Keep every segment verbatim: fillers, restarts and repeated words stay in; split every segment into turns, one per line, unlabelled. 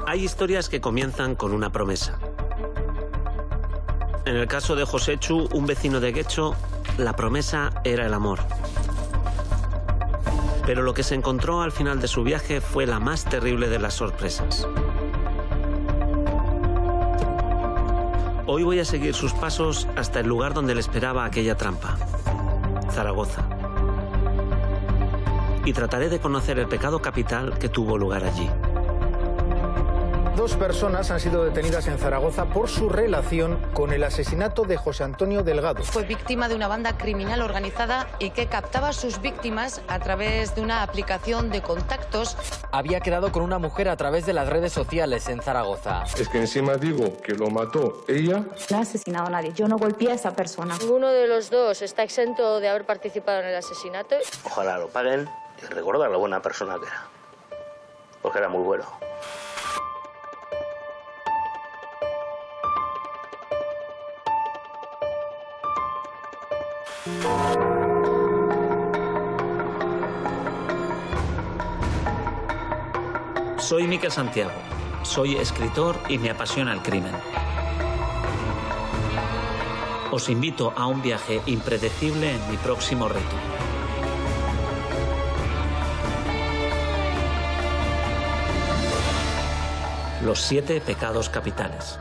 Hay historias que comienzan con una promesa. En el caso de Josechu, un vecino de Getxo, la promesa era el amor. Pero lo que se encontró al final de su viaje fue la más terrible de las sorpresas. Hoy voy a seguir sus pasos hasta el lugar donde le esperaba aquella trampa, Zaragoza. Y trataré de conocer el pecado capital que tuvo lugar allí.
Dos personas han sido detenidas en Zaragoza por su relación con el asesinato de José Antonio Delgado.
Fue víctima de una banda criminal organizada y que captaba a sus víctimas a través de una aplicación de contactos.
Había quedado con una mujer a través de las redes sociales en Zaragoza.
Es que encima digo que lo mató ella.
No ha asesinado a nadie, yo no golpeé a esa persona.
Ninguno de los dos está exento de haber participado en el asesinato.
Ojalá lo paguen y recordar lo buena persona que era, porque era muy bueno.
Soy Miquel Santiago, soy escritor y me apasiona el crimen. Os invito a un viaje impredecible en mi próximo reto. Los siete pecados capitales.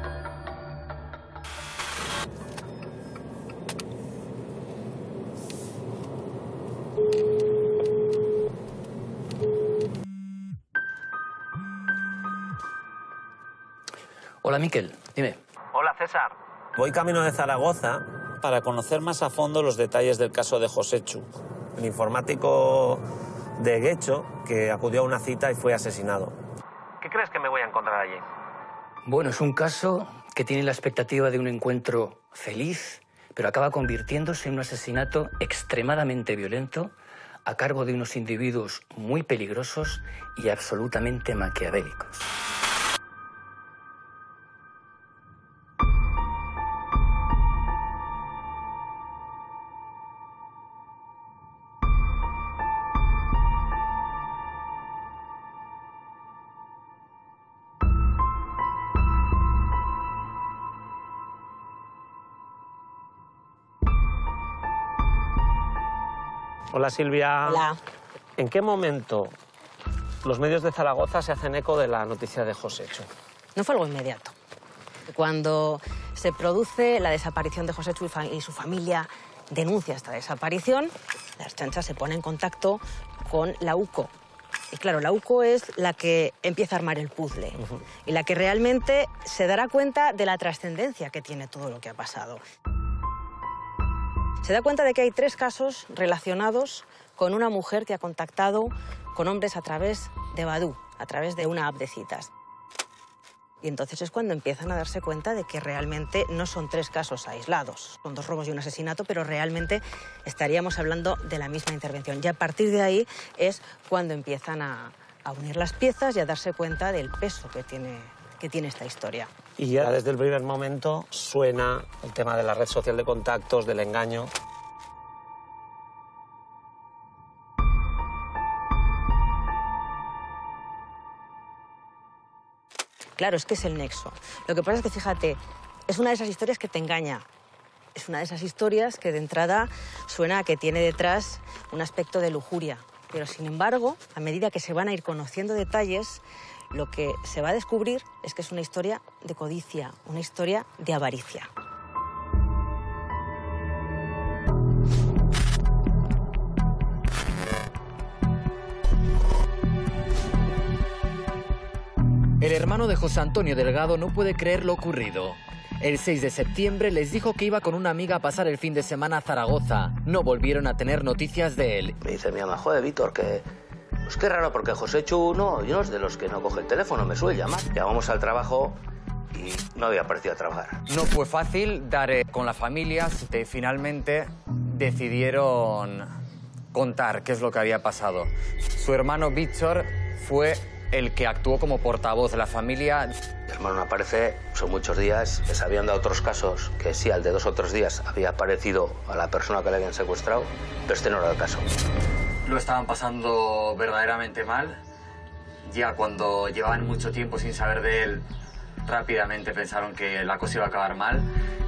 Hola, Miquel, dime.
Hola, César. Voy camino de Zaragoza para conocer más a fondo los detalles del caso de Josechu, el informático de Getxo que acudió a una cita y fue asesinado. ¿Qué crees que me voy a encontrar allí?
Bueno, es un caso que tiene la expectativa de un encuentro feliz, pero acaba convirtiéndose en un asesinato extremadamente violento a cargo de unos individuos muy peligrosos y absolutamente maquiavélicos.
Hola, Silvia.
Hola.
¿En qué momento los medios de Zaragoza se hacen eco de la noticia de Josechu?
No fue algo inmediato. Cuando se produce la desaparición de Josechu y su familia denuncia esta desaparición, la Ertzaintza se pone en contacto con la UCO. Y claro, la UCO es la que empieza a armar el puzzle uh-huh. y la que realmente se dará cuenta de la trascendencia que tiene todo lo que ha pasado. Se da cuenta de que hay tres casos relacionados con una mujer que ha contactado con hombres a través de Badoo, a través de una app de citas. Y entonces es cuando empiezan a darse cuenta de que realmente no son tres casos aislados. Son dos robos y un asesinato, pero realmente estaríamos hablando de la misma intervención. Y a partir de ahí es cuando empiezan a, a unir las piezas y a darse cuenta del peso que tiene, que tiene esta historia.
Y ya desde el primer momento suena el tema de la red social de contactos, del engaño.
Claro, es que es el nexo. Lo que pasa es que, fíjate, es una de esas historias que te engaña. Es una de esas historias que de entrada suena a que tiene detrás un aspecto de lujuria. Pero, sin embargo, a medida que se van a ir conociendo detalles, lo que se va a descubrir es que es una historia de codicia, una historia de avaricia.
El hermano de José Antonio Delgado no puede creer lo ocurrido. El seis de septiembre les dijo que iba con una amiga a pasar el fin de semana a Zaragoza. No volvieron a tener noticias de él.
Me dice mi mamá, joder, Víctor, que... Pues qué raro, porque Josechu no, yo no es de los que no coge el teléfono, me suele llamar. Llamamos al trabajo y no había aparecido a trabajar.
No fue fácil dar eh, con la familia. Eh, finalmente decidieron contar qué es lo que había pasado. Su hermano Víctor fue el que actuó como portavoz de la familia.
Mi hermano no aparece, son muchos días. Les habían dado otros casos que sí, al de dos o tres días había aparecido a la persona que le habían secuestrado, pero este no era el caso.
Lo estaban pasando verdaderamente mal Ya cuando llevaban mucho tiempo sin saber de él, rápidamente pensaron que la cosa iba a acabar mal.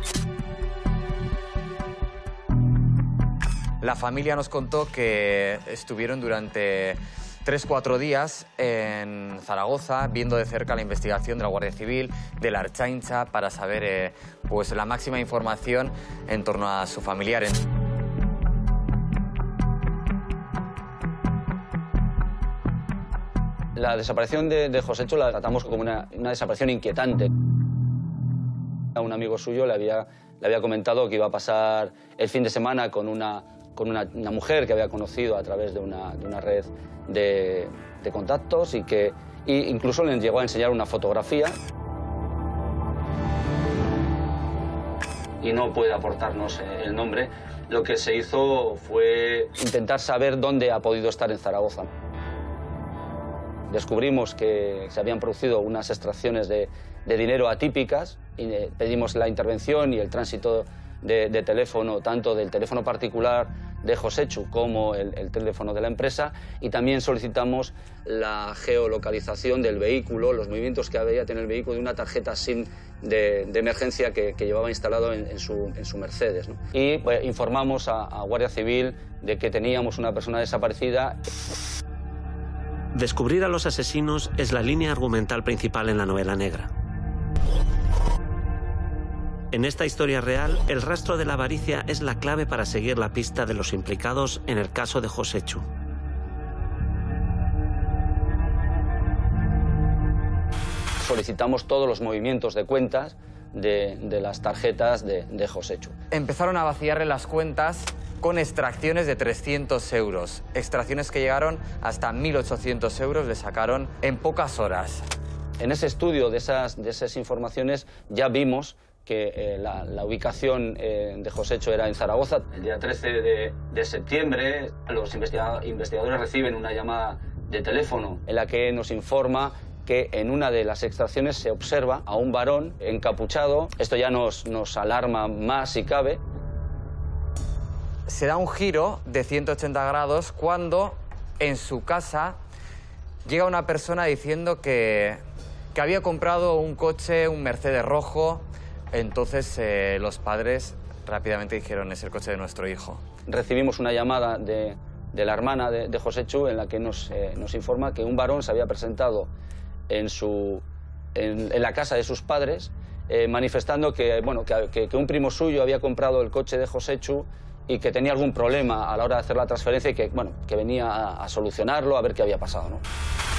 La familia nos contó que estuvieron durante tres, cuatro días en Zaragoza viendo de cerca la investigación de la Guardia Civil, de la Ertzaintza, para saber eh, pues, la máxima información en torno a su familiar.
La desaparición de, de Joséchu la tratamos como una, una desaparición inquietante. A un amigo suyo le había, le había comentado que iba a pasar el fin de semana con una, con una, una mujer que había conocido a través de una, de una red de, de contactos y que y incluso le llegó a enseñar una fotografía. Y no puede aportarnos el nombre. Lo que se hizo fue intentar saber dónde ha podido estar en Zaragoza. Descubrimos que se habían producido unas extracciones de, de dinero atípicas y pedimos la intervención y el tránsito de, de teléfono, tanto del teléfono particular de Joséchu como el, el teléfono de la empresa, y también solicitamos la geolocalización del vehículo, los movimientos que había tenido el vehículo, de una tarjeta SIM de, de emergencia que, que llevaba instalado en, en, su, en su Mercedes, ¿no? Y pues, informamos a, a Guardia Civil de que teníamos una persona desaparecida.
Descubrir a los asesinos es la línea argumental principal en la novela negra. En esta historia real, el rastro de la avaricia es la clave para seguir la pista de los implicados en el caso de Joséchu.
Solicitamos todos los movimientos de cuentas de, de las tarjetas de, de Joséchu.
Empezaron a vaciarle las cuentas con extracciones de trescientos euros. Extracciones que llegaron hasta mil ochocientos euros, le sacaron en pocas horas.
En ese estudio de esas, de esas informaciones ya vimos que eh, la, la ubicación eh, de Joséchu era en Zaragoza. El día trece de, de septiembre los investiga investigadores reciben una llamada de teléfono en la que nos informa que en una de las extracciones se observa a un varón encapuchado. Esto ya nos, nos alarma más si cabe.
Se da un giro de ciento ochenta grados cuando en su casa llega una persona diciendo que, que había comprado un coche, un Mercedes rojo. Entonces eh, los padres rápidamente dijeron: es el coche de nuestro hijo.
Recibimos una llamada de, de la hermana de, de Joséchu en la que nos, eh, nos informa que un varón se había presentado en, su, en, en la casa de sus padres eh, manifestando que, bueno, que, que, que un primo suyo había comprado el coche de Joséchu y que tenía algún problema a la hora de hacer la transferencia y que, bueno, que venía a, a solucionarlo, a ver qué había pasado, ¿no?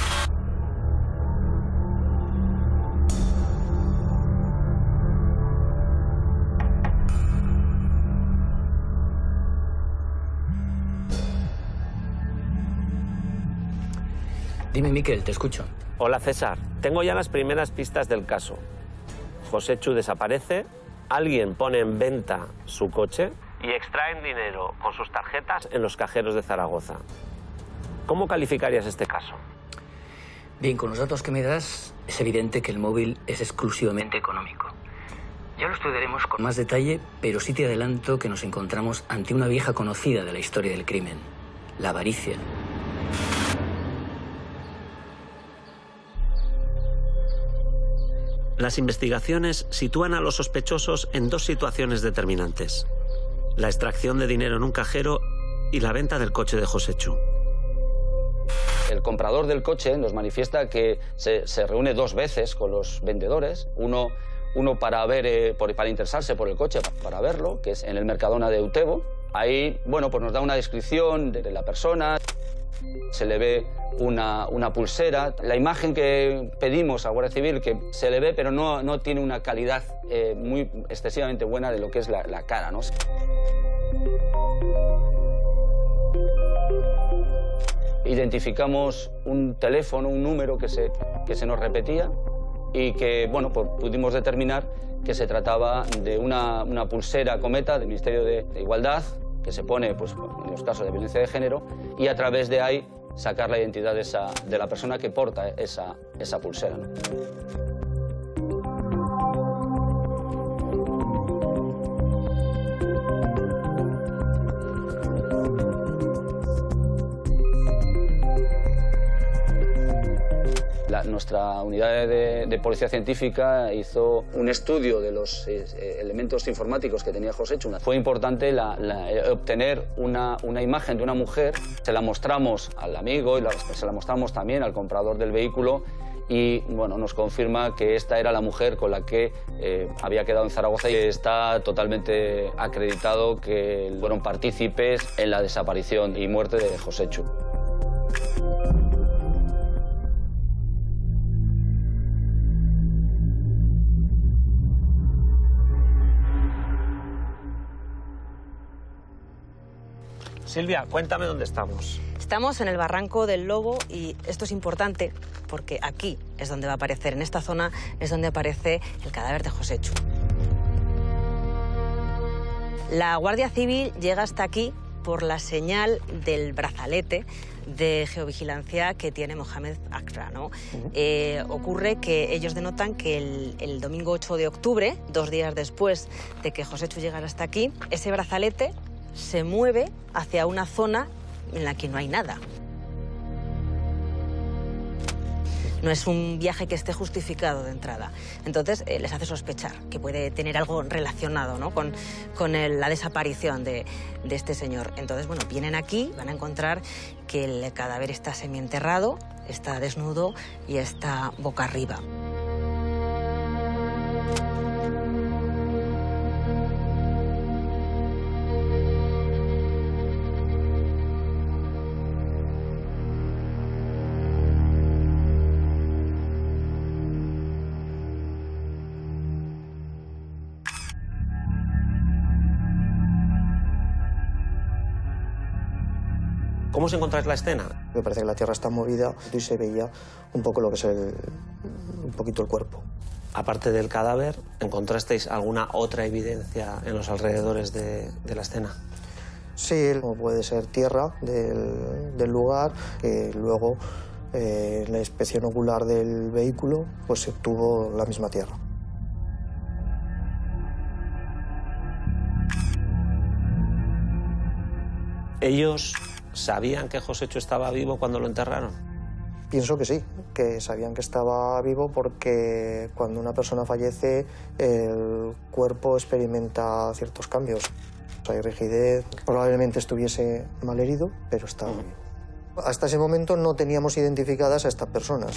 Dime, Miquel, te escucho.
Hola, César. Tengo ya las primeras pistas del caso. Joséchu desaparece, alguien pone en venta su coche y extraen dinero con sus tarjetas en los cajeros de Zaragoza. ¿Cómo calificarías este caso?
Bien, con los datos que me das, es evidente que el móvil es exclusivamente económico. Ya lo estudiaremos con más detalle, pero sí te adelanto que nos encontramos ante una vieja conocida de la historia del crimen: la avaricia.
Las investigaciones sitúan a los sospechosos en dos situaciones determinantes: la extracción de dinero en un cajero y la venta del coche de Joséchu.
El comprador del coche nos manifiesta que se, se reúne dos veces con los vendedores, uno, uno para, ver, eh, por, para interesarse por el coche, para verlo, que es en el Mercadona de Utebo. Ahí, bueno, pues nos da una descripción de la persona, se le ve una, una pulsera. La imagen que pedimos a Guardia Civil, que se le ve, pero no, no tiene una calidad eh, muy excesivamente buena de lo que es la, la cara, ¿no? Identificamos un teléfono, un número que se, que se nos repetía y que, bueno, pues pudimos determinar que se trataba de una, una pulsera cometa del Ministerio de, de Igualdad, que se pone, pues, en los casos de violencia de género, y a través de ahí sacar la identidad de, esa, de la persona que porta esa, esa pulsera, ¿no? La, nuestra unidad de, de policía científica hizo un estudio de los eh, elementos informáticos que tenía Joséchu. Fue importante la, la, obtener una, una imagen de una mujer. Se la mostramos al amigo y la, se la mostramos también al comprador del vehículo y bueno, nos confirma que esta era la mujer con la que eh, había quedado en Zaragoza y está totalmente acreditado que fueron partícipes en la desaparición y muerte de Joséchu.
Silvia, cuéntame dónde estamos.
Estamos en el Barranco del Lobo y esto es importante porque aquí es donde va a aparecer, en esta zona es donde aparece el cadáver de Joséchu. La Guardia Civil llega hasta aquí por la señal del brazalete de geovigilancia que tiene Mohamed Akra, ¿no? Uh-huh. eh, ocurre que ellos denotan que el, el domingo ocho de octubre, dos días después de que Joséchu llegara hasta aquí, ese brazalete se mueve hacia una zona en la que no hay nada. No es un viaje que esté justificado de entrada. Entonces, eh, les hace sospechar que puede tener algo relacionado, ¿no?, con, con el, la desaparición de, de este señor. Entonces, bueno, vienen aquí, van a encontrar que el cadáver está semienterrado, está desnudo y está boca arriba.
¿Cómo os encontráis la escena?
Me parece que la tierra está movida y se veía un poco lo que es el, un poquito el cuerpo.
Aparte del cadáver, ¿encontrasteis alguna otra evidencia en los alrededores de, de la escena?
Sí, como puede ser tierra del, del lugar, que luego eh, en la inspección ocular del vehículo pues se obtuvo la misma tierra.
¿Ellos sabían que Joséchu estaba vivo cuando lo enterraron?
Pienso que sí, que sabían que estaba vivo porque cuando una persona fallece el cuerpo experimenta ciertos cambios. Hay rigidez, probablemente estuviese malherido, pero estaba vivo. Hasta ese momento no teníamos identificadas a estas personas.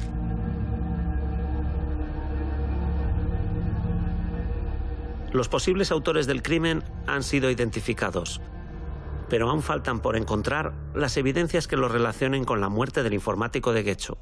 Los posibles autores del crimen han sido identificados, pero aún faltan por encontrar las evidencias que los relacionen con la muerte del informático de Getxo.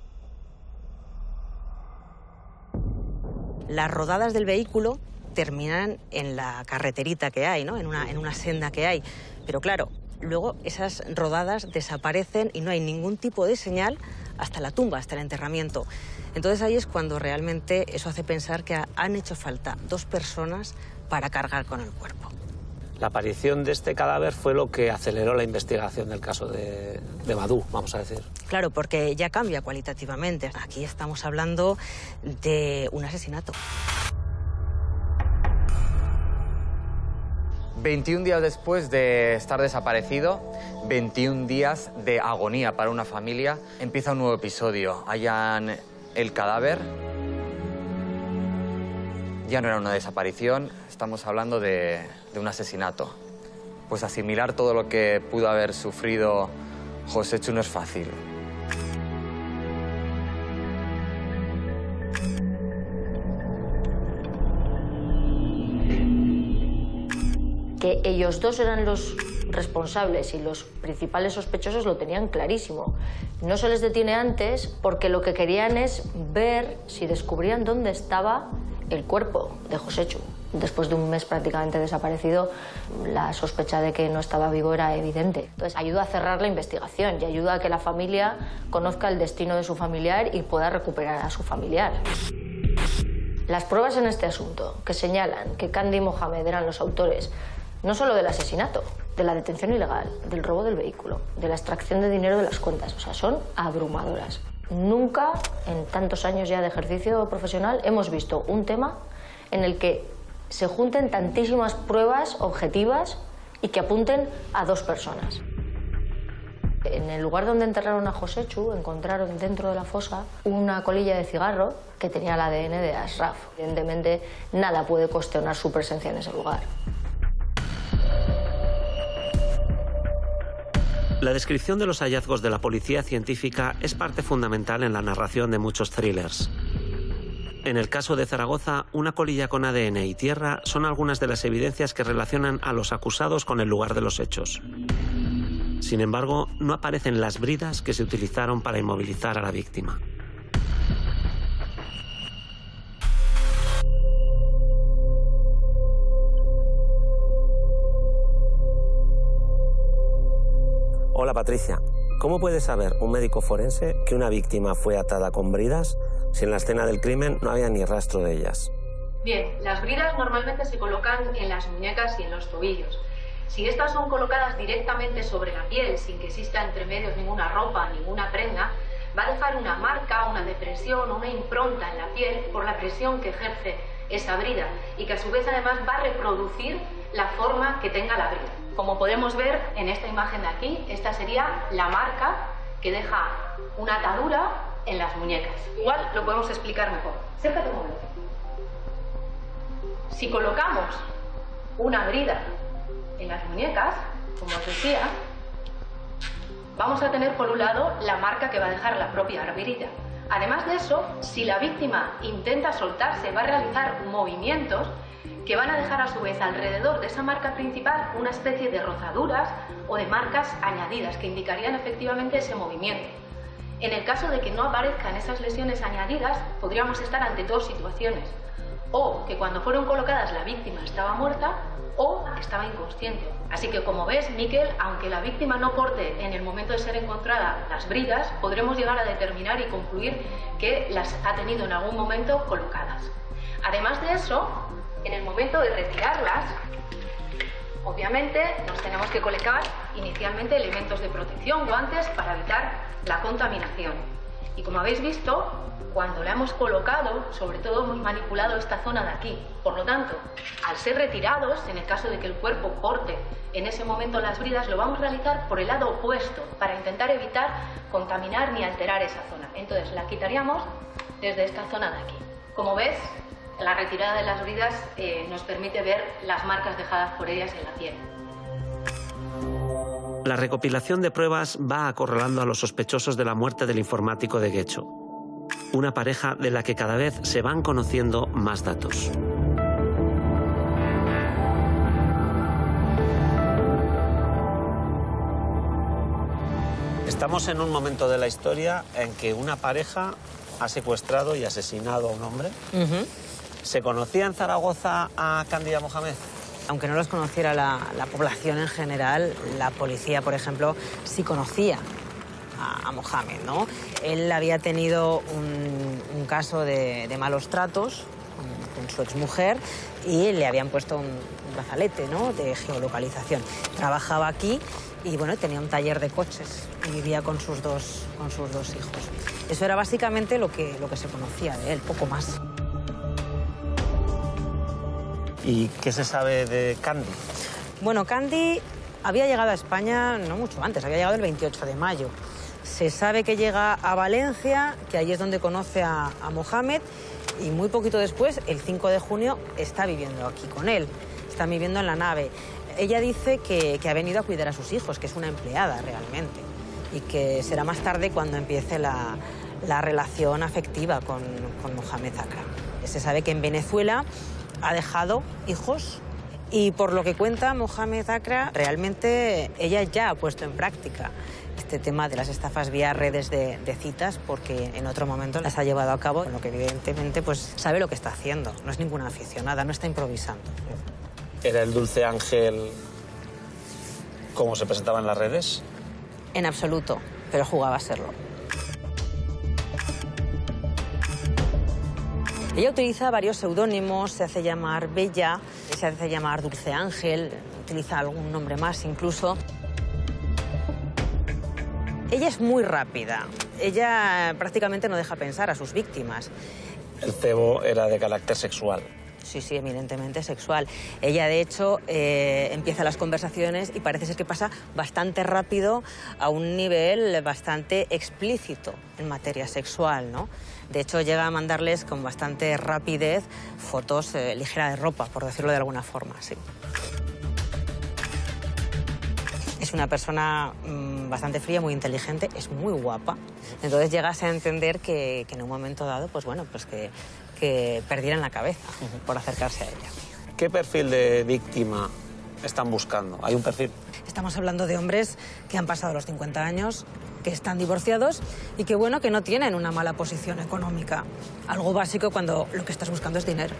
Las rodadas del vehículo terminan en la carreterita que hay, ¿no?, en una, en una senda que hay. Pero claro, luego esas rodadas desaparecen y no hay ningún tipo de señal hasta la tumba, hasta el enterramiento. Entonces ahí es cuando realmente eso hace pensar que han hecho falta dos personas para cargar con el cuerpo.
La aparición de este cadáver fue lo que aceleró la investigación del caso de, de Badú, vamos a decir.
Claro, porque ya cambia cualitativamente. Aquí estamos hablando de un asesinato.
veintiún días después de estar desaparecido, veintiún días de agonía para una familia, empieza un nuevo episodio. Hallan el cadáver. Ya no era una desaparición, estamos hablando de, de un asesinato. Pues asimilar todo lo que pudo haber sufrido Joséchu no es fácil.
Que ellos dos eran los responsables y los principales sospechosos lo tenían clarísimo. No se les detiene antes porque lo que querían es ver si descubrían dónde estaba el cuerpo de Joséchu. Después de un mes prácticamente desaparecido, la sospecha de que no estaba vivo era evidente. Entonces, ayuda a cerrar la investigación y ayuda a que la familia conozca el destino de su familiar y pueda recuperar a su familiar. Las pruebas en este asunto que señalan que Candy y Mohamed eran los autores no solo del asesinato, de la detención ilegal, del robo del vehículo, de la extracción de dinero de las cuentas, o sea, son abrumadoras. Nunca, en tantos años ya de ejercicio profesional, hemos visto un tema en el que se junten tantísimas pruebas objetivas y que apunten a dos personas. En el lugar donde enterraron a Josechu encontraron dentro de la fosa una colilla de cigarro que tenía el A D N de Ashraf. Evidentemente, nada puede cuestionar su presencia en ese lugar.
La descripción de los hallazgos de la policía científica es parte fundamental en la narración de muchos thrillers. En el caso de Zaragoza, una colilla con A D N y tierra son algunas de las evidencias que relacionan a los acusados con el lugar de los hechos. Sin embargo, no aparecen las bridas que se utilizaron para inmovilizar a la víctima.
Hola Patricia, ¿cómo puede saber un médico forense que una víctima fue atada con bridas si en la escena del crimen no había ni rastro de ellas?
Bien, las bridas normalmente se colocan en las muñecas y en los tobillos. Si estas son colocadas directamente sobre la piel, sin que exista entre medios ninguna ropa, ninguna prenda, va a dejar una marca, una depresión, una impronta en la piel por la presión que ejerce esa brida y que a su vez además va a reproducir la forma que tenga la brida. Como podemos ver en esta imagen de aquí, esta sería la marca que deja una atadura en las muñecas. Igual lo podemos explicar mejor. Acércate un momento. Si colocamos una brida en las muñecas, como os decía, vamos a tener por un lado la marca que va a dejar la propia brida. Además de eso, si la víctima intenta soltarse, va a realizar movimientos que van a dejar a su vez alrededor de esa marca principal una especie de rozaduras o de marcas añadidas que indicarían efectivamente ese movimiento. En el caso de que no aparezcan esas lesiones añadidas, podríamos estar ante dos situaciones. O que cuando fueron colocadas la víctima estaba muerta o estaba inconsciente. Así que, como ves, Miquel, aunque la víctima no porte en el momento de ser encontrada las bridas, podremos llegar a determinar y concluir que las ha tenido en algún momento colocadas. Además de eso, en el momento de retirarlas, obviamente nos tenemos que colocar inicialmente elementos de protección, guantes, para evitar la contaminación. Y como habéis visto, cuando la hemos colocado, sobre todo hemos manipulado esta zona de aquí. Por lo tanto, al ser retirados, en el caso de que el cuerpo porte en ese momento las bridas, lo vamos a realizar por el lado opuesto, para intentar evitar contaminar ni alterar esa zona. Entonces la quitaríamos desde esta zona de aquí. Como ves, la retirada de las bridas eh, nos permite ver las marcas dejadas por ellas en la piel.
La recopilación de pruebas va acorralando a los sospechosos de la muerte del informático de Getxo, una pareja de la que cada vez se van conociendo más datos.
Estamos en un momento de la historia en que una pareja ha secuestrado y asesinado a un hombre.
Uh-huh.
¿Se conocía en Zaragoza a Candida Mohamed?
Aunque no los conociera la, la población en general, la policía, por ejemplo, sí conocía a, a Mohamed, ¿no? Él había tenido un, un caso de, de malos tratos con, con su exmujer y le habían puesto un, un brazalete, ¿no?, de geolocalización. Trabajaba aquí y, bueno, tenía un taller de coches y vivía con sus dos, con sus dos hijos. Eso era básicamente lo que, lo que se conocía de él, poco más.
¿Y qué se sabe de Candy?
Bueno, Candy había llegado a España no mucho antes, había llegado el veintiocho de mayo. Se sabe que llega a Valencia, que ahí es donde conoce a, a Mohamed, y muy poquito después, el cinco de junio, está viviendo aquí con él. Está viviendo en la nave. Ella dice que, que ha venido a cuidar a sus hijos, que es una empleada realmente, y que será más tarde cuando empiece la, la relación afectiva con, con Mohamed Zacra. Se sabe que en Venezuela ha dejado hijos y, por lo que cuenta Mohamed Zacra, realmente ella ya ha puesto en práctica este tema de las estafas vía redes de, de citas, porque en otro momento las ha llevado a cabo, con lo que evidentemente pues sabe lo que está haciendo. No es ninguna aficionada, no está improvisando.
¿Era el dulce ángel como se presentaba en las redes?
En absoluto, pero jugaba a serlo. Ella utiliza varios seudónimos, se hace llamar Bella, se hace llamar Dulce Ángel, utiliza algún nombre más incluso. Ella es muy rápida, ella prácticamente no deja pensar a sus víctimas.
El cebo era de carácter sexual.
Sí, sí, eminentemente sexual. Ella, de hecho, eh, empieza las conversaciones y parece ser que pasa bastante rápido a un nivel bastante explícito en materia sexual, ¿no? De hecho, llega a mandarles con bastante rapidez fotos eh, ligera de ropa, por decirlo de alguna forma, sí. Es una persona mmm, bastante fría, muy inteligente, es muy guapa. Entonces llegas a entender que, que en un momento dado, pues bueno, pues que, que perdieran la cabeza por acercarse a ella.
¿Qué perfil de víctima están buscando? ¿Hay un perfil?
Estamos hablando de hombres que han pasado los cincuenta años, que están divorciados y que, bueno, que no tienen una mala posición económica. Algo básico cuando lo que estás buscando es dinero.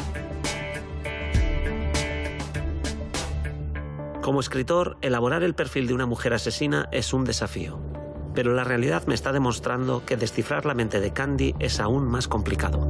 Como escritor, elaborar el perfil de una mujer asesina es un desafío. Pero la realidad me está demostrando que descifrar la mente de Candy es aún más complicado.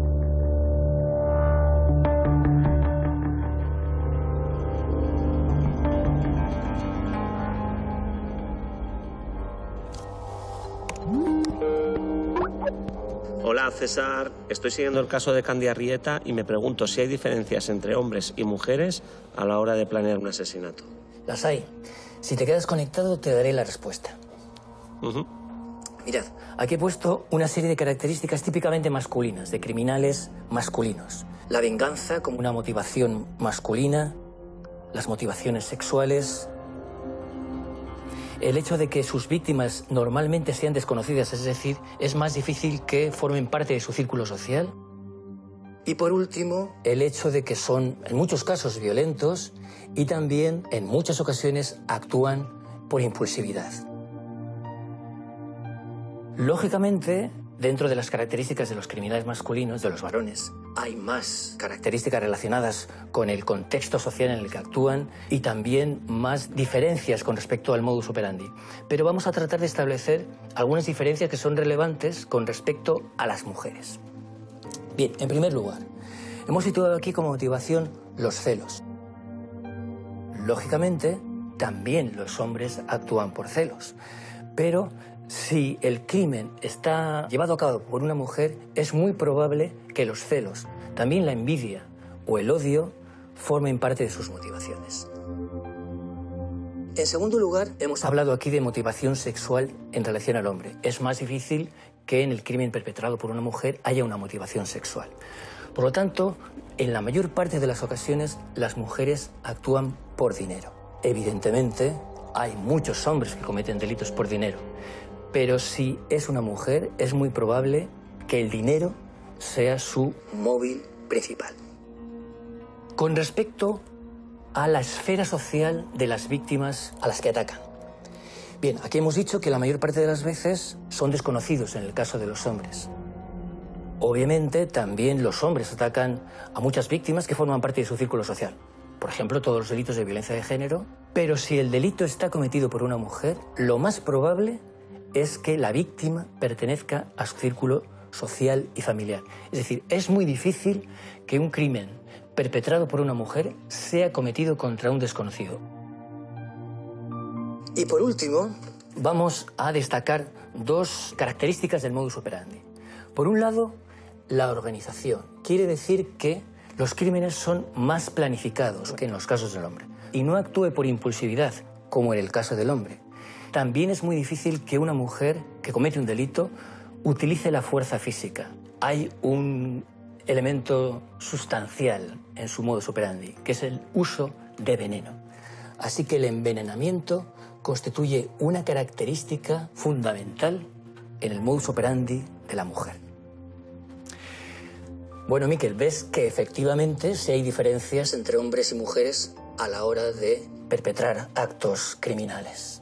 Hola, César. Estoy siguiendo el caso de Candy Arrieta y me pregunto si hay diferencias entre hombres y mujeres a la hora de planear un asesinato.
Las hay. Si te quedas conectado, te daré la respuesta.
Uh-huh.
Mirad, aquí he puesto una serie de características típicamente masculinas, de criminales masculinos. La venganza como una motivación masculina, las motivaciones sexuales, el hecho de que sus víctimas normalmente sean desconocidas, es decir, es más difícil que formen parte de su círculo social. Y por último, el hecho de que son, en muchos casos, violentos y también, en muchas ocasiones, actúan por impulsividad. Lógicamente, dentro de las características de los criminales masculinos, de los varones, hay más características relacionadas con el contexto social en el que actúan y también más diferencias con respecto al modus operandi. Pero vamos a tratar de establecer algunas diferencias que son relevantes con respecto a las mujeres. Bien, en primer lugar, hemos situado aquí como motivación los celos. Lógicamente, también los hombres actúan por celos, pero si el crimen está llevado a cabo por una mujer, es muy probable que los celos, también la envidia o el odio, formen parte de sus motivaciones. En segundo lugar, hemos hablado aquí de motivación sexual en relación al hombre. Es más difícil que en el crimen perpetrado por una mujer haya una motivación sexual. Por lo tanto, en la mayor parte de las ocasiones, las mujeres actúan por dinero. Evidentemente, hay muchos hombres que cometen delitos por dinero, pero si es una mujer, es muy probable que el dinero sea su móvil principal. Con respecto a la esfera social de las víctimas a las que atacan. Bien, aquí hemos dicho que la mayor parte de las veces son desconocidos en el caso de los hombres. Obviamente, también los hombres atacan a muchas víctimas que forman parte de su círculo social. Por ejemplo, todos los delitos de violencia de género. Pero si el delito está cometido por una mujer, lo más probable es que la víctima pertenezca a su círculo social y familiar. Es decir, es muy difícil que un crimen perpetrado por una mujer sea cometido contra un desconocido. Y por último, vamos a destacar dos características del modus operandi. Por un lado, la organización. Quiere decir que los crímenes son más planificados que en los casos del hombre. Y no actúe por impulsividad, como en el caso del hombre. También es muy difícil que una mujer que comete un delito utilice la fuerza física. Hay un elemento sustancial en su modus operandi, que es el uso de veneno. Así que el envenenamiento constituye una característica fundamental en el modus operandi de la mujer. Bueno, Miquel, ves que efectivamente sí hay diferencias entre hombres y mujeres a la hora de perpetrar actos criminales.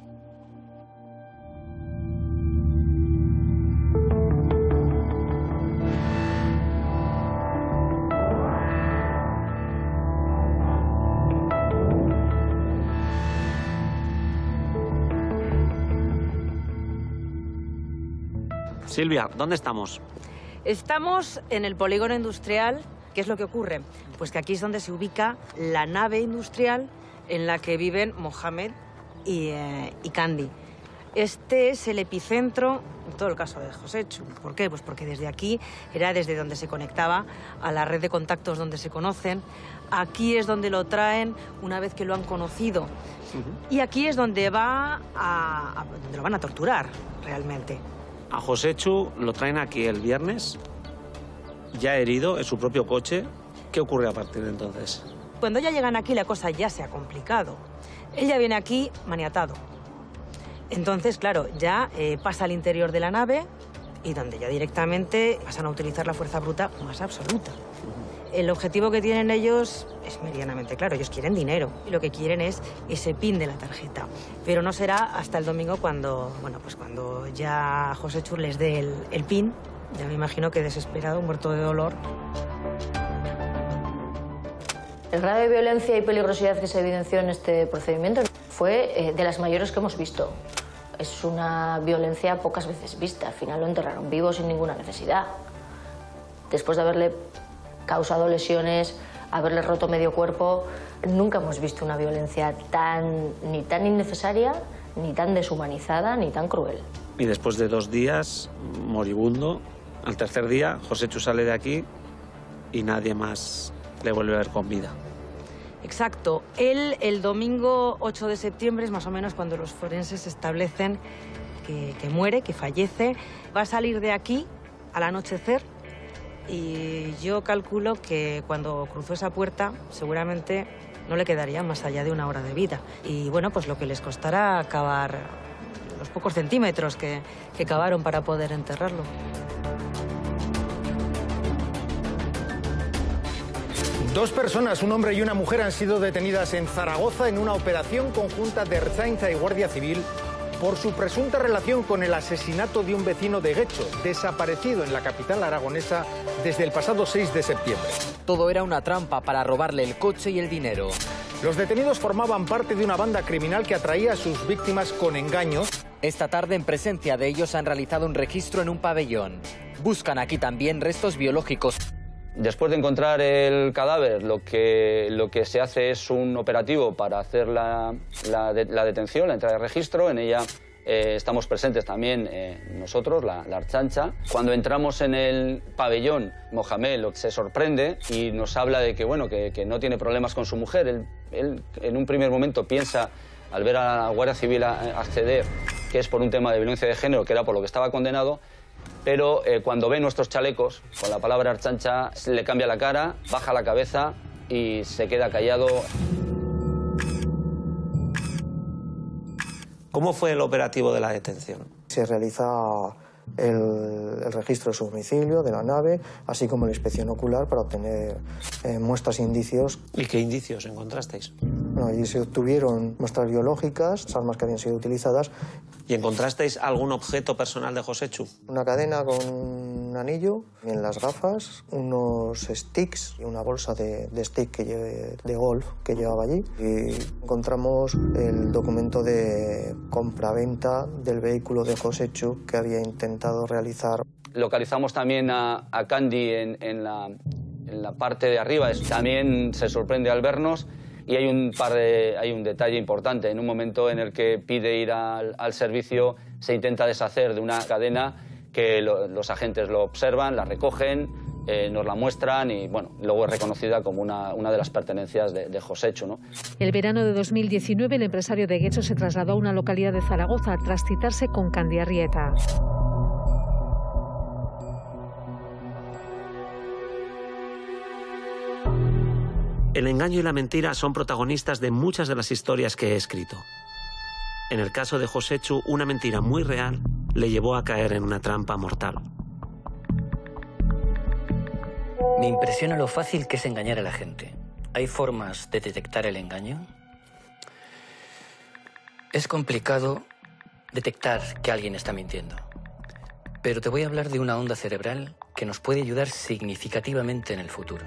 Silvia, ¿dónde estamos?
Estamos en el polígono industrial. ¿Qué es lo que ocurre? Pues que aquí es donde se ubica la nave industrial en la que viven Mohamed y, eh, y Candy. Este es el epicentro todo el caso de Josechu. ¿Por qué? Pues porque desde aquí era desde donde se conectaba a la red de contactos donde se conocen. Aquí es donde lo traen una vez que lo han conocido. Uh-huh. Y aquí es donde va a, a donde lo van a torturar realmente.
A Josechu lo traen aquí el viernes, ya herido en su propio coche. ¿Qué ocurre a partir de entonces?
Cuando ya llegan aquí la cosa ya se ha complicado. Él ya viene aquí maniatado. Entonces, claro, ya eh, pasa al interior de la nave y donde ya directamente pasan a utilizar la fuerza bruta más absoluta. El objetivo que tienen ellos es meridianamente claro, ellos quieren dinero y lo que quieren es ese pin de la tarjeta. Pero no será hasta el domingo cuando, bueno, pues cuando ya Josechu les dé el, el pin, ya me imagino que desesperado, muerto de dolor.
El grado de violencia y peligrosidad que se evidenció en este procedimiento fue eh, de las mayores que hemos visto. Es una violencia pocas veces vista. Al final lo enterraron vivo sin ninguna necesidad. Después de haberle causado lesiones, haberle roto medio cuerpo, nunca hemos visto una violencia tan, ni tan innecesaria, ni tan deshumanizada, ni tan cruel.
Y después de dos días, moribundo, al tercer día, Josechu sale de aquí y nadie más le vuelve a ver con vida.
Exacto. Él, el domingo ocho de septiembre, es más o menos cuando los forenses establecen que, que muere, que fallece. Va a salir de aquí al anochecer y yo calculo que cuando cruzó esa puerta seguramente no le quedaría más allá de una hora de vida. Y bueno, pues lo que les costará cavar los pocos centímetros que, que cavaron para poder enterrarlo.
Dos personas, un hombre y una mujer, han sido detenidas en Zaragoza en una operación conjunta de Ertzaintza y Guardia Civil por su presunta relación con el asesinato de un vecino de Guecho, desaparecido en la capital aragonesa desde el pasado seis de septiembre.
Todo era una trampa para robarle el coche y el dinero.
Los detenidos formaban parte de una banda criminal que atraía a sus víctimas con engaños.
Esta tarde, en presencia de ellos, han realizado un registro en un pabellón. Buscan aquí también restos biológicos.
Después de encontrar el cadáver, lo que, lo que se hace es un operativo para hacer la, la, de, la detención, la entrada de registro. En ella eh, estamos presentes también eh, nosotros, la, la Ertzaintza. Cuando entramos en el pabellón, Mohamed lo que se sorprende y nos habla de que, bueno, que, que no tiene problemas con su mujer. Él, él en un primer momento piensa, al ver a la Guardia Civil a, acceder, que es por un tema de violencia de género, que era por lo que estaba condenado. Pero eh, cuando ve nuestros chalecos, con la palabra Ertzaintza, le cambia la cara, baja la cabeza y se queda callado.
¿Cómo fue el operativo de la detención?
Se realiza el, el registro de su domicilio, de la nave, así como la inspección ocular para obtener eh, muestras e indicios.
¿Y qué indicios encontrasteis?
Bueno, allí se obtuvieron muestras biológicas, armas que habían sido utilizadas.
¿Y encontrasteis algún objeto personal de Josechu?
Una cadena con un anillo, en las gafas, unos sticks y una bolsa de, de stick que lleve, de golf que llevaba allí. Y encontramos el documento de compraventa del vehículo de Josechu que había intentado realizar.
Localizamos también a, a Candy en, en, la, en la parte de arriba. También se sorprende al vernos. Y hay un, par de, hay un detalle importante. En un momento en el que pide ir al, al servicio, se intenta deshacer de una cadena que lo, los agentes lo observan, la recogen, eh, nos la muestran y bueno, luego es reconocida como una, una de las pertenencias de, de Josechu, ¿no?
El verano de dos mil diecinueve, el empresario de Guecho se trasladó a una localidad de Zaragoza tras citarse con Candy Arrieta.
El engaño y la mentira son protagonistas de muchas de las historias que he escrito. En el caso de Josechu, una mentira muy real le llevó a caer en una trampa mortal.
Me impresiona lo fácil que es engañar a la gente. ¿Hay formas de detectar el engaño? Es complicado detectar que alguien está mintiendo. Pero te voy a hablar de una onda cerebral que nos puede ayudar significativamente en el futuro.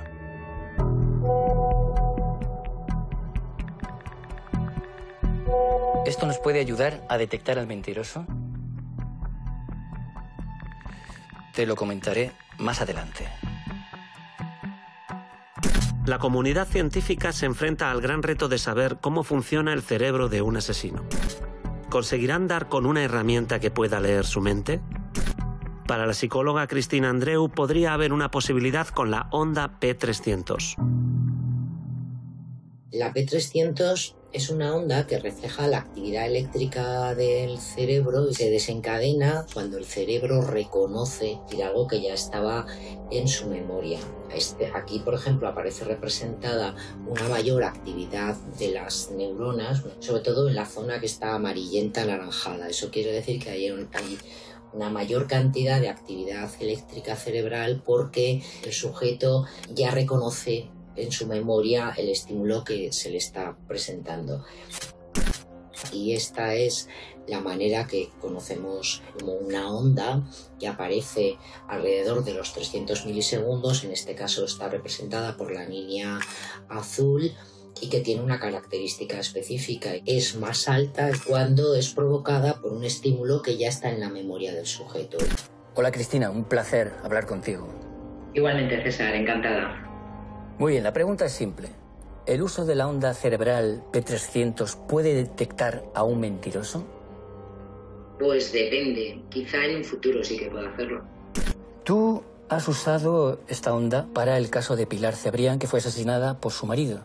¿Esto nos puede ayudar a detectar al mentiroso? Te lo comentaré más adelante.
La comunidad científica se enfrenta al gran reto de saber cómo funciona el cerebro de un asesino. ¿Conseguirán dar con una herramienta que pueda leer su mente? Para la psicóloga Cristina Andreu podría haber una posibilidad con la onda P trescientos.
La P trescientos es una onda que refleja la actividad eléctrica del cerebro y se desencadena cuando el cerebro reconoce algo que ya estaba en su memoria. Este, aquí, por ejemplo, aparece representada una mayor actividad de las neuronas, sobre todo en la zona que está amarillenta anaranjada. Eso quiere decir que hay, un, hay una mayor cantidad de actividad eléctrica cerebral porque el sujeto ya reconoce en su memoria el estímulo que se le está presentando. Y esta es la manera que conocemos como una onda que aparece alrededor de los trescientos milisegundos. En este caso está representada por la línea azul y que tiene una característica específica. Es más alta cuando es provocada por un estímulo que ya está en la memoria del sujeto.
Hola Cristina, un placer hablar contigo.
Igualmente, César, encantada.
Muy bien, la pregunta es simple. ¿El uso de la onda cerebral P trescientos puede detectar a un mentiroso?
Pues depende. Quizá en un futuro sí que pueda hacerlo.
Tú has usado esta onda para el caso de Pilar Cebrián, que fue asesinada por su marido.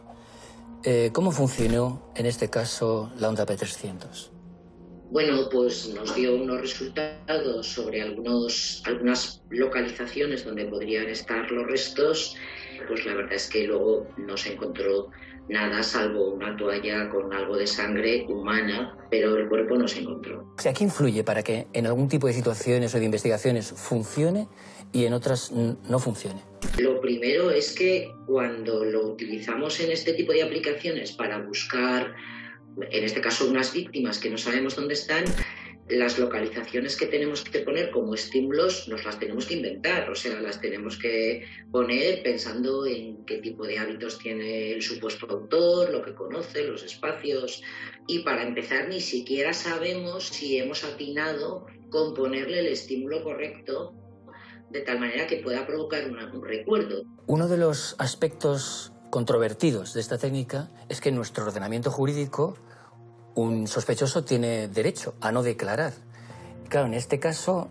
Eh, ¿Cómo funcionó en este caso la onda P trescientos?
Bueno, pues nos dio unos resultados sobre algunos, algunas localizaciones donde podrían estar los restos. Pues la verdad es que luego no se encontró nada salvo una toalla con algo de sangre humana, pero el cuerpo no se encontró.
O sea, ¿qué influye para que en algún tipo de situaciones o de investigaciones funcione y en otras no funcione?
Lo primero es que cuando lo utilizamos en este tipo de aplicaciones para buscar, en este caso, unas víctimas que no sabemos dónde están, las localizaciones que tenemos que poner como estímulos nos las tenemos que inventar, o sea, las tenemos que poner pensando en qué tipo de hábitos tiene el supuesto autor, lo que conoce, los espacios. Y para empezar, ni siquiera sabemos si hemos atinado con ponerle el estímulo correcto de tal manera que pueda provocar una, un recuerdo.
Uno de los aspectos controvertidos de esta técnica es que en nuestro ordenamiento jurídico un sospechoso tiene derecho a no declarar. Claro, en este caso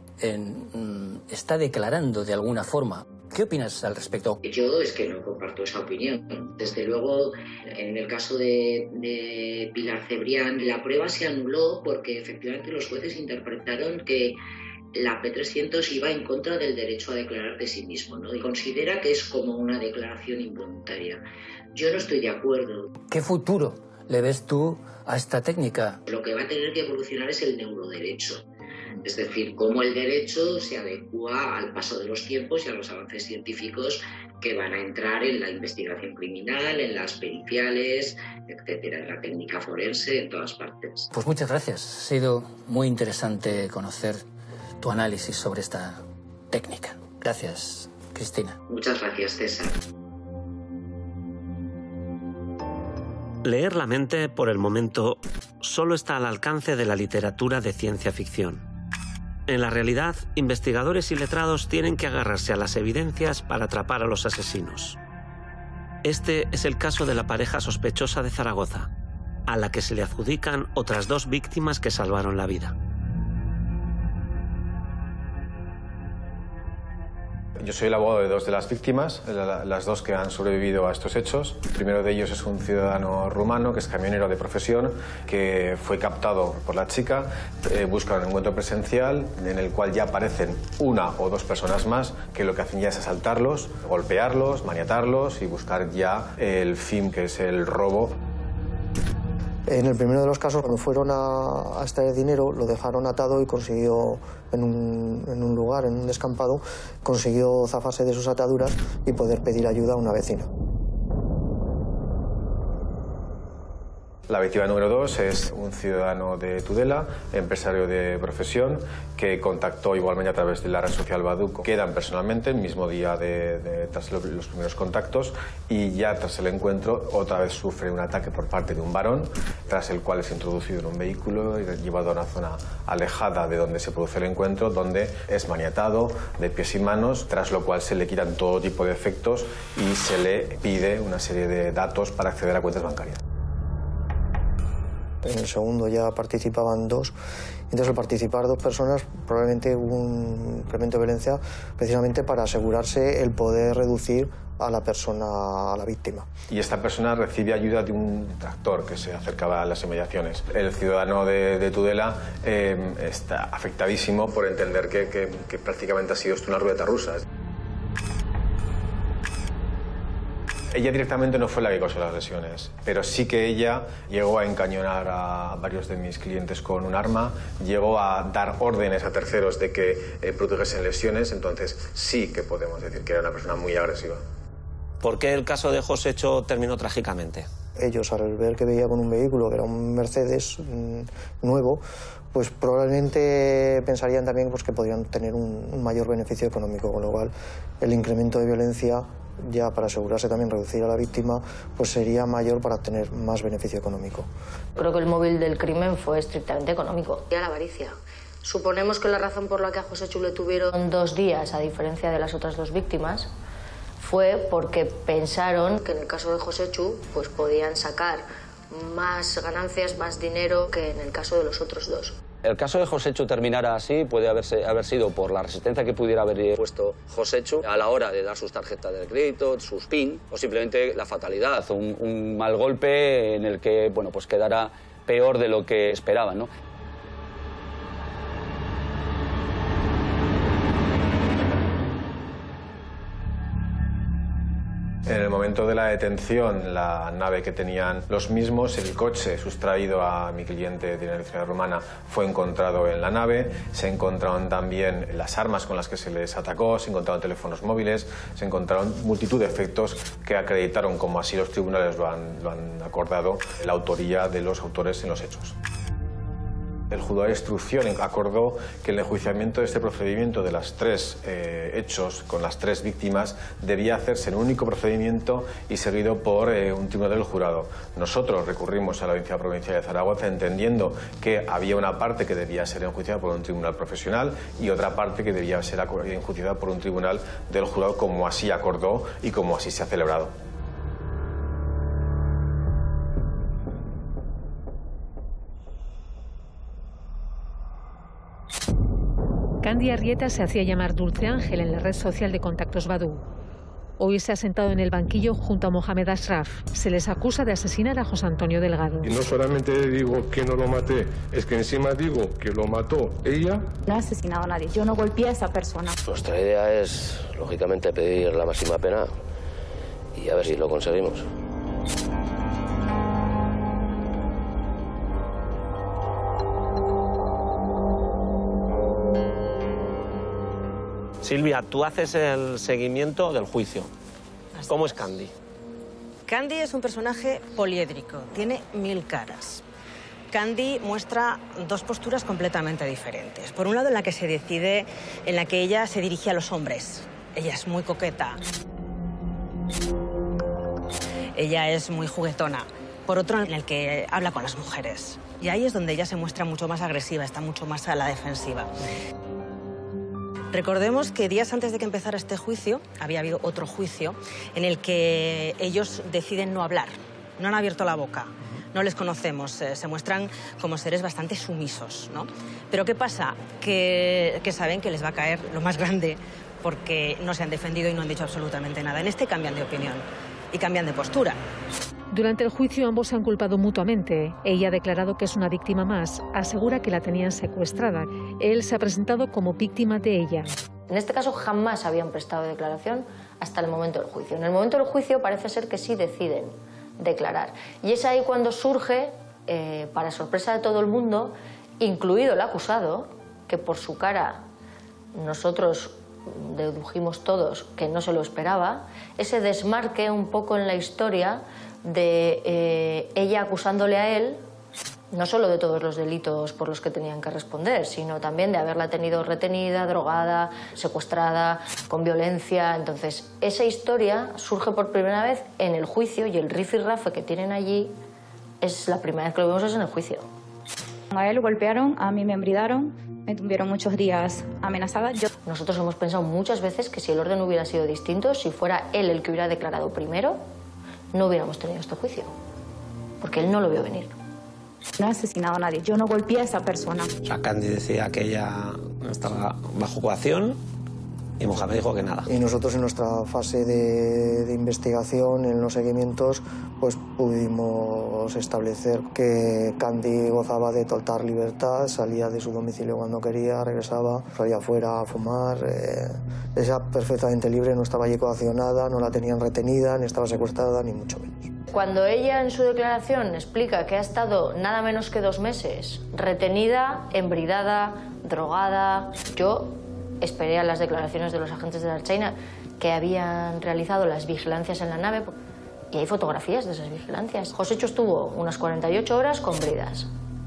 en, está declarando de alguna forma. ¿Qué opinas al respecto?
Yo es que no comparto esa opinión. Desde luego, en el caso de, de Pilar Cebrián, la prueba se anuló porque efectivamente los jueces interpretaron que la P trescientos iba en contra del derecho a declarar de sí mismo, ¿no? Y considera que es como una declaración involuntaria. Yo no estoy de acuerdo.
¿Qué futuro le ves tú a esta técnica?
Lo que va a tener que evolucionar es el neuroderecho. Es decir, cómo el derecho se adecua al paso de los tiempos y a los avances científicos que van a entrar en la investigación criminal, en las periciales, etcétera, en la técnica forense, en todas partes.
Pues muchas gracias. Ha sido muy interesante conocer tu análisis sobre esta técnica. Gracias, Cristina.
Muchas gracias, César.
Leer la mente, por el momento, solo está al alcance de la literatura de ciencia ficción. En la realidad, investigadores y letrados tienen que agarrarse a las evidencias para atrapar a los asesinos. Este es el caso de la pareja sospechosa de Zaragoza, a la que se le adjudican otras dos víctimas que salvaron la vida.
Yo soy el abogado de dos de las víctimas, las dos que han sobrevivido a estos hechos. El primero de ellos es un ciudadano rumano que es camionero de profesión, que fue captado por la chica, eh, busca un encuentro presencial en el cual ya aparecen una o dos personas más que lo que hacen ya es asaltarlos, golpearlos, maniatarlos y buscar ya el fin, que es el robo.
En el primero de los casos, cuando fueron a, a extraer dinero, lo dejaron atado y consiguió, en un, en un lugar, en un descampado, consiguió zafarse de sus ataduras y poder pedir ayuda a una vecina.
La víctima número dos es un ciudadano de Tudela, empresario de profesión, que contactó igualmente a través de la red social Badoo. Quedan personalmente el mismo día de, de, tras los, los primeros contactos y ya tras el encuentro otra vez sufre un ataque por parte de un varón, tras el cual es introducido en un vehículo y llevado a una zona alejada de donde se produce el encuentro, donde es maniatado de pies y manos, tras lo cual se le quitan todo tipo de efectos y se le pide una serie de datos para acceder a cuentas bancarias.
En el segundo ya participaban dos. Entonces, al participar dos personas, probablemente hubo un incremento de violencia precisamente para asegurarse el poder reducir a la persona, a la víctima.
Y esta persona recibe ayuda de un tractor que se acercaba a las inmediaciones. El ciudadano de, de Tudela eh, está afectadísimo por entender que, que, que prácticamente ha sido esto una ruleta rusa. Ella directamente no fue la que causó las lesiones, pero sí que ella llegó a encañonar a varios de mis clientes con un arma, llegó a dar órdenes a terceros de que eh, produjesen lesiones, entonces sí que podemos decir que era una persona muy agresiva.
¿Por qué el caso de Josécho terminó trágicamente?
Ellos, al ver que veía con un vehículo que era un Mercedes mmm, nuevo, pues probablemente pensarían también pues, que podrían tener un, un mayor beneficio económico, con lo cual el incremento de violencia, ya para asegurarse también reducir a la víctima, pues sería mayor para obtener más beneficio económico.
Creo que el móvil del crimen fue estrictamente económico. Y a la avaricia. Suponemos que la razón por la que a Josécho le tuvieron dos días, a diferencia de las otras dos víctimas, fue porque pensaron que en el caso de Josécho pues podían sacar más ganancias, más dinero que en el caso de los otros dos.
El caso de Josécho terminara así puede haberse, haber sido por la resistencia que pudiera haber puesto Josécho a la hora de dar sus tarjetas de crédito, sus PIN, o simplemente la fatalidad, un, un mal golpe en el que bueno, pues quedara peor de lo que esperaban, ¿no?
En el momento de la detención, la nave que tenían los mismos, el coche sustraído a mi cliente de nacionalidad rumana fue encontrado en la nave, se encontraron también las armas con las que se les atacó, se encontraron teléfonos móviles, se encontraron multitud de efectos que acreditaron, como así los tribunales lo han, lo han acordado, la autoría de los autores en los hechos. El juzgado de instrucción acordó que el enjuiciamiento de este procedimiento de los tres eh, hechos con las tres víctimas debía hacerse en un único procedimiento y seguido por eh, un tribunal del jurado. Nosotros recurrimos a la Audiencia Provincial de Zaragoza entendiendo que había una parte que debía ser enjuiciada por un tribunal profesional y otra parte que debía ser enjuiciada por un tribunal del jurado, como así acordó y como así se ha celebrado.
Candy Arrieta se hacía llamar Dulce Ángel en la red social de contactos Badoo. Hoy se ha sentado en el banquillo junto a Mohamed Ashraf. Se les acusa de asesinar a José Antonio Delgado.
Y no solamente digo que no lo maté, es que encima digo que lo mató ella.
No he asesinado a nadie, yo no golpeé a esa persona.
Nuestra idea es, lógicamente, pedir la máxima pena y a ver si lo conseguimos.
Silvia, tú haces el seguimiento del juicio. ¿Cómo es Candy?
Candy es un personaje poliédrico, tiene mil caras. Candy muestra dos posturas completamente diferentes. Por un lado, en la que se decide, en la que ella se dirige a los hombres. Ella es muy coqueta. Ella es muy juguetona. Por otro, en el que habla con las mujeres. Y ahí es donde ella se muestra mucho más agresiva, está mucho más a la defensiva. Recordemos que días antes de que empezara este juicio, había habido otro juicio en el que ellos deciden no hablar, no han abierto la boca, no les conocemos, eh, se muestran como seres bastante sumisos, ¿no? Pero ¿qué pasa? Que, que saben que les va a caer lo más grande porque no se han defendido y no han dicho absolutamente nada. En este cambian de opinión y cambian de postura.
Durante el juicio ambos se han culpado mutuamente. Ella ha declarado que es una víctima más. Asegura que la tenían secuestrada. Él se ha presentado como víctima de ella.
En este caso jamás habían prestado declaración hasta el momento del juicio. En el momento del juicio parece ser que sí deciden declarar. Y es ahí cuando surge, eh, para sorpresa de todo el mundo, incluido el acusado, que por su cara nosotros dedujimos todos que no se lo esperaba, ese desmarque un poco en la historia de eh, ella acusándole a él, no solo de todos los delitos por los que tenían que responder, sino también de haberla tenido retenida, drogada, secuestrada, con violencia. Entonces, esa historia surge por primera vez en el juicio y el rifirrafe que tienen allí es la primera vez que lo vemos es en el juicio.
A él lo golpearon, a mí me embridaron, me tuvieron muchos días amenazada. Yo...
Nosotros hemos pensado muchas veces que si el orden hubiera sido distinto, si fuera él el que hubiera declarado primero, no hubiéramos tenido este juicio, porque él no lo vio venir.
No he asesinado a nadie, yo no golpeé a esa persona.
O sea, Candy decía que ella estaba bajo coacción y Mohamed dijo que nada.
Y nosotros en nuestra fase de, de investigación, en los seguimientos, pues pudimos establecer que Candy gozaba de total libertad, salía de su domicilio cuando quería, regresaba, salía afuera a fumar, eh, era perfectamente libre, no estaba allí coaccionada, no la tenían retenida, ni estaba secuestrada, ni mucho menos.
Cuando ella en su declaración explica que ha estado nada menos que dos meses retenida, embridada, drogada, yo esperé a las declaraciones de los agentes de la Ertzaintza que habían realizado las vigilancias en la nave y hay fotografías de esas vigilancias. Josechu estuvo unas cuarenta y ocho horas con bridas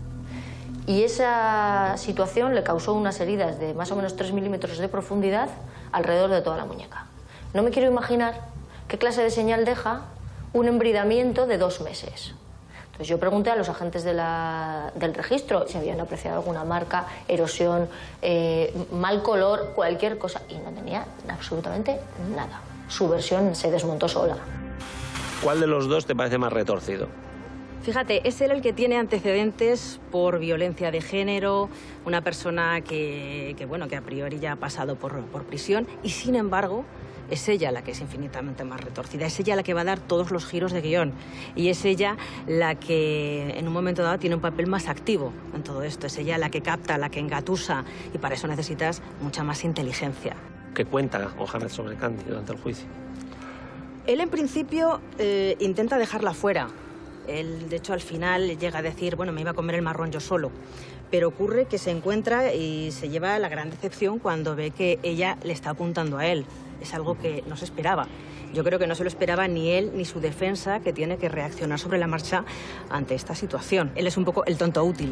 y esa situación le causó unas heridas de más o menos tres milímetros de profundidad alrededor de toda la muñeca. No me quiero imaginar qué clase de señal deja un embridamiento de dos meses. Entonces yo pregunté a los agentes de la, del registro si habían apreciado alguna marca, erosión, eh, mal color, cualquier cosa, y no tenía absolutamente nada. Su versión se desmontó sola.
¿Cuál de los dos te parece más retorcido?
Fíjate, es él el que tiene antecedentes por violencia de género, una persona que, que, bueno, que a priori ya ha pasado por, por prisión y, sin embargo, es ella la que es infinitamente más retorcida, es ella la que va a dar todos los giros de guión y es ella la que en un momento dado tiene un papel más activo en todo esto, es ella la que capta, la que engatusa y para eso necesitas mucha más inteligencia.
¿Qué cuenta Mohamed sobre Candy durante el juicio?
Él en principio eh, intenta dejarla fuera. Él, de hecho, al final llega a decir, bueno, me iba a comer el marrón yo solo. Pero ocurre que se encuentra y se lleva la gran decepción cuando ve que ella le está apuntando a él. Es algo que no se esperaba. Yo creo que no se lo esperaba ni él ni su defensa, que tiene que reaccionar sobre la marcha ante esta situación. Él es un poco el tonto útil.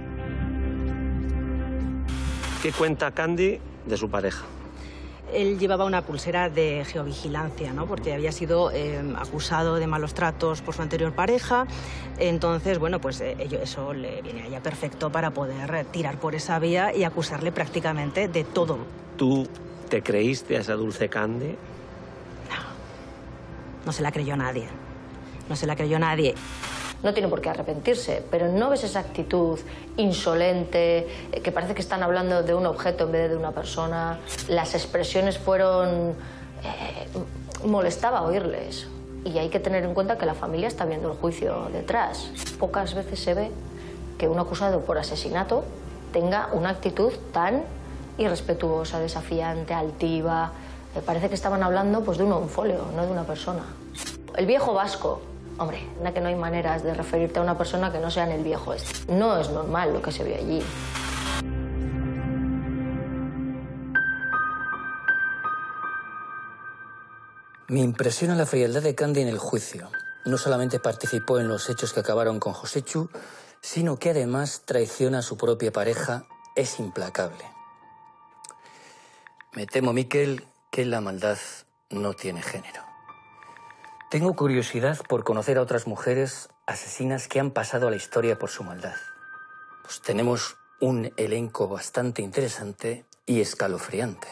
¿Qué cuenta Candy de su pareja?
Él llevaba una pulsera de geovigilancia, ¿no? Porque había sido eh, acusado de malos tratos por su anterior pareja. Entonces, bueno, pues eh, eso le viene a ella perfecto para poder tirar por esa vía y acusarle prácticamente de todo.
¿Tú te creíste a esa dulce Candy?
No, no se la creyó nadie. No se la creyó nadie.
No tiene por qué arrepentirse, pero ¿no ves esa actitud insolente, que parece que están hablando de un objeto en vez de una persona? Las expresiones fueron... Eh, molestaba oírles. Y hay que tener en cuenta que la familia está viendo el juicio detrás. Pocas veces se ve que un acusado por asesinato tenga una actitud tan irrespetuosa, desafiante, altiva. Eh, parece que estaban hablando pues, de un onfolio, no de una persona. El viejo vasco. Hombre, anda que no hay maneras de referirte a una persona que no sea en el viejo este. No es normal lo que se ve allí.
Me impresiona la frialdad de Candy en el juicio. No solamente participó en los hechos que acabaron con Josechu, sino que además traiciona a su propia pareja. Es implacable. Me temo, Miquel, que la maldad no tiene género. Tengo curiosidad por conocer a otras mujeres asesinas que han pasado a la historia por su maldad. Pues tenemos un elenco bastante interesante y escalofriante.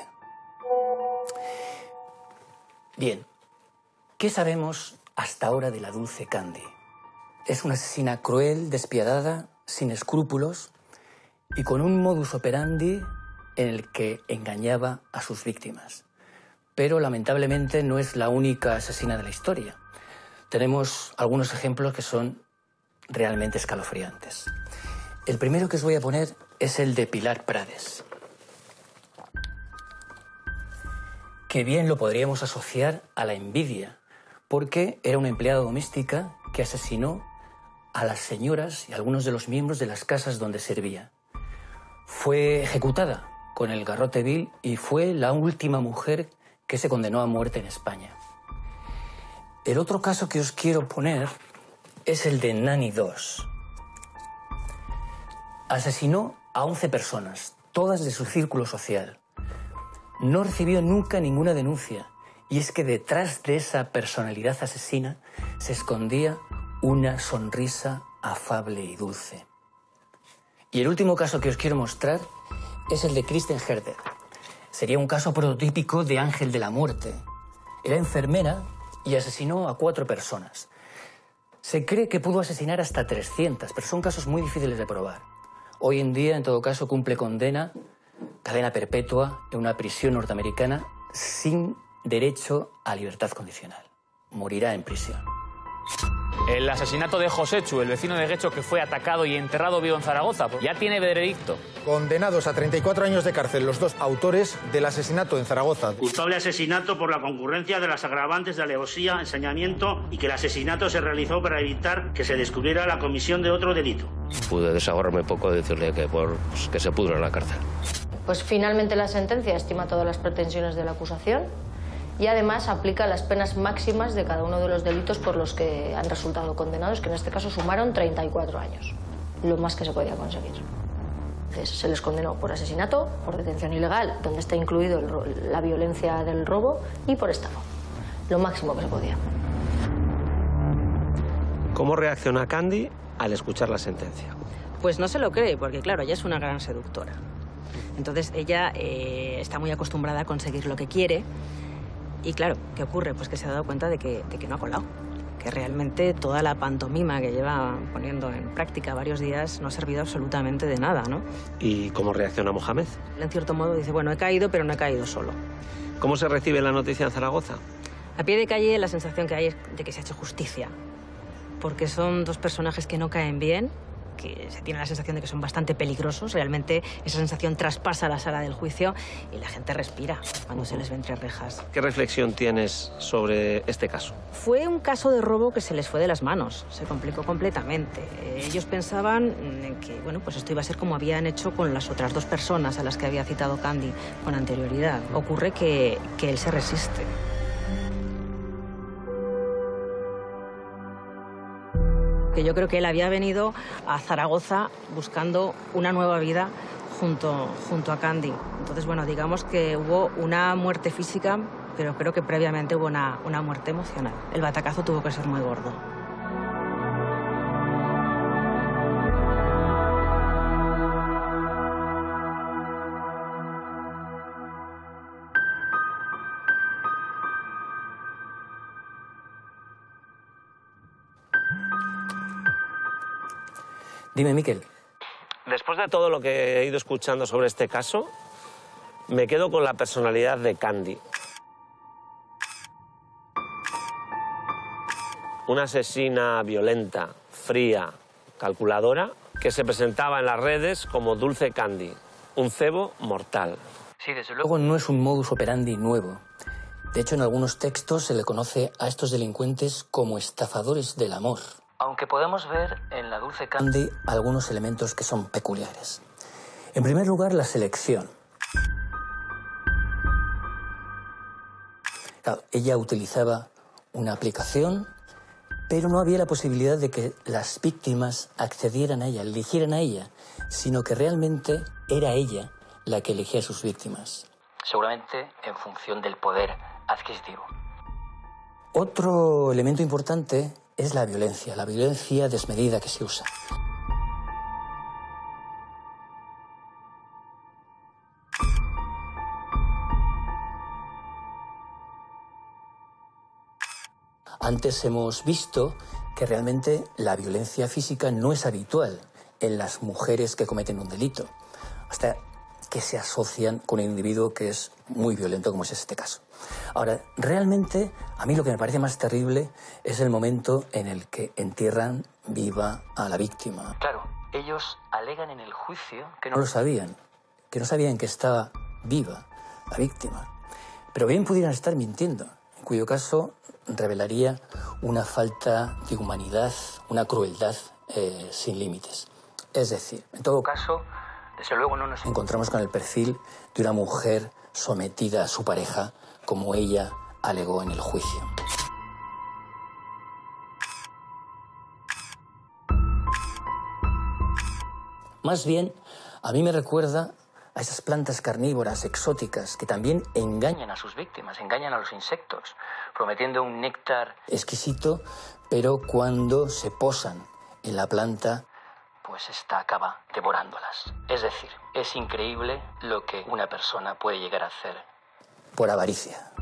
Bien, ¿qué sabemos hasta ahora de la dulce Candy? Es una asesina cruel, despiadada, sin escrúpulos y con un modus operandi en el que engañaba a sus víctimas. Pero lamentablemente no es la única asesina de la historia. Tenemos algunos ejemplos que son realmente escalofriantes. El primero que os voy a poner es el de Pilar Prades, que bien lo podríamos asociar a la envidia, porque era una empleada doméstica que asesinó a las señoras y a algunos de los miembros de las casas donde servía. Fue ejecutada con el garrote vil y fue la última mujer que se condenó a muerte en España. El otro caso que os quiero poner es el de Nani dos. Asesinó a once personas, todas de su círculo social. No recibió nunca ninguna denuncia, y es que detrás de esa personalidad asesina se escondía una sonrisa afable y dulce. Y el último caso que os quiero mostrar es el de Kristen Herder. Sería un caso prototípico de ángel de la muerte. Era enfermera y asesinó a cuatro personas. Se cree que pudo asesinar hasta trescientas, pero son casos muy difíciles de probar. Hoy en día, en todo caso, cumple condena, cadena perpetua, en una prisión norteamericana sin derecho a libertad condicional. Morirá en prisión.
El asesinato de Joséchu, el vecino de Guecho que fue atacado y enterrado vivo en Zaragoza, ya tiene veredicto.
Condenados a treinta y cuatro años de cárcel los dos autores del asesinato en Zaragoza.
Culpable asesinato por la concurrencia de las agravantes de alevosía, ensañamiento y que el asesinato se realizó para evitar que se descubriera la comisión de otro delito.
Pude desahogarme poco y decirle que, por, pues, que se pudra en la cárcel.
Pues finalmente la sentencia estima todas las pretensiones de la acusación y además aplica las penas máximas de cada uno de los delitos por los que han resultado condenados, que en este caso sumaron treinta y cuatro años, lo más que se podía conseguir. Entonces, se les condenó por asesinato, por detención ilegal, donde está incluido el, la violencia del robo, y por estafa, lo máximo que se podía.
¿Cómo reacciona Candy al escuchar la sentencia?
Pues no se lo cree, porque claro, ella es una gran seductora. Entonces ella eh, está muy acostumbrada a conseguir lo que quiere. Y claro, ¿qué ocurre? Pues que se ha dado cuenta de que, de que no ha colado. Que realmente toda la pantomima que lleva poniendo en práctica varios días no ha servido absolutamente de nada, ¿no?
¿Y cómo reacciona Mohamed?
En cierto modo dice, bueno, he caído, pero no he caído solo.
¿Cómo se recibe la noticia en Zaragoza?
A pie de calle la sensación que hay es de que se ha hecho justicia. Porque son dos personajes que no caen bien, que se tiene la sensación de que son bastante peligrosos. Realmente esa sensación traspasa la sala del juicio y la gente respira cuando se les ve entre rejas.
¿Qué reflexión tienes sobre este caso?
Fue un caso de robo que se les fue de las manos, se complicó completamente. Ellos pensaban que bueno, pues esto iba a ser como habían hecho con las otras dos personas a las que había citado Candy con anterioridad. Ocurre que, que él se resiste. Que yo creo que él había venido a Zaragoza buscando una nueva vida junto, junto a Candy. Entonces, bueno, digamos que hubo una muerte física, pero creo que previamente hubo una, una muerte emocional. El batacazo tuvo que ser muy gordo.
Dime, Miquel.
Después de todo lo que he ido escuchando sobre este caso, me quedo con la personalidad de Candy. Una asesina violenta, fría, calculadora, que se presentaba en las redes como Dulce Candy, un cebo mortal.
Sí, desde luego no es un modus operandi nuevo. De hecho, en algunos textos se le conoce a estos delincuentes como estafadores del amor. Aunque podemos ver en la Dulce Candy algunos elementos que son peculiares. En primer lugar, la selección. Claro, ella utilizaba una aplicación, pero no había la posibilidad de que las víctimas accedieran a ella, eligieran a ella, sino que realmente era ella la que elegía a sus víctimas. Seguramente en función del poder adquisitivo. Otro elemento importante es la violencia, la violencia desmedida que se usa. Antes hemos visto que realmente la violencia física no es habitual en las mujeres que cometen un delito, hasta que se asocian con un individuo que es muy violento, como es este caso. Ahora, realmente, a mí lo que me parece más terrible es el momento en el que entierran viva a la víctima. Claro, ellos alegan en el juicio que no lo sabían, que no sabían que estaba viva la víctima. Pero bien pudieran estar mintiendo, en cuyo caso revelaría una falta de humanidad, una crueldad eh, sin límites. Es decir, en todo caso, desde luego no nos encontramos con el perfil de una mujer sometida a su pareja, como ella alegó en el juicio. Más bien, a mí me recuerda a esas plantas carnívoras exóticas que también engañan a sus víctimas, engañan a los insectos, prometiendo un néctar exquisito, pero cuando se posan en la planta, pues esta acaba devorándolas. Es decir, es increíble lo que una persona puede llegar a hacer por avaricia.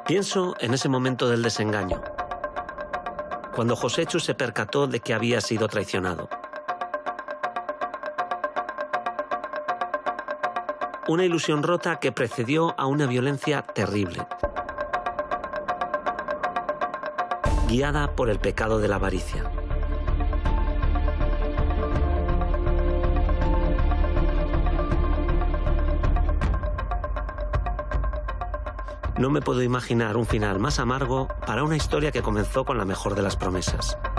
Pienso en ese momento del desengaño, cuando Josechu se percató de que había sido traicionado. Una ilusión rota que precedió a una violencia terrible, guiada por el pecado de la avaricia. No me puedo imaginar un final más amargo para una historia que comenzó con la mejor de las promesas.